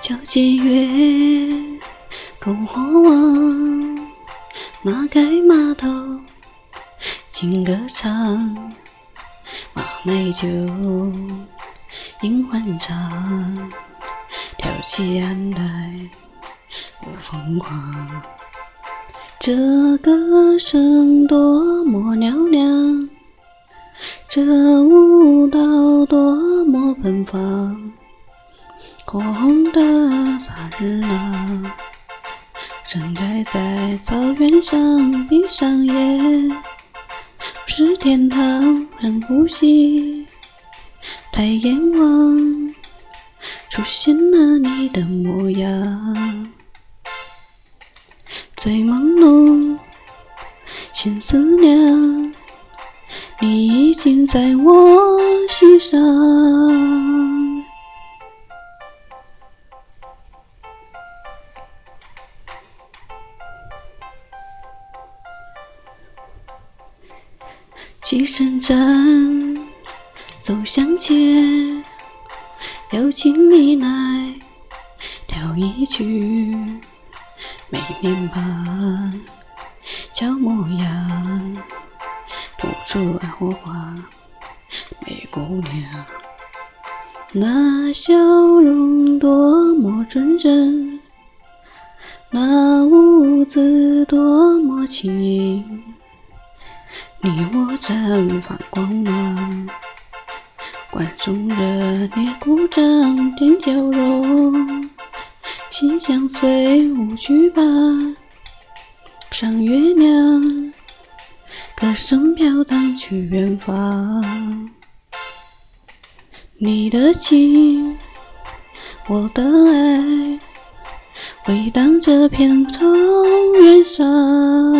皎洁月，篝火望，哪盖码头轻歌唱，马美酒，饮欢畅，挑起岸台无疯狂。这歌声多么嘹亮，这舞蹈多么奔放，火红的萨日朗，盛开在草原上，闭上眼，不是天堂，深呼吸，抬眼望，出现了你的模样。醉朦胧，心思量，你已经在我心上。起身站，走向前，邀请你来跳一曲美脸庞，俏模样，吐出爱火花，美姑娘，那笑容多么纯真，那舞姿多么轻盈，你我绽放光芒，观众热烈鼓掌，添笑容，心相随，舞曲吧，上月亮，歌声飘荡去远方。你的情，我的爱，回荡这片草原上。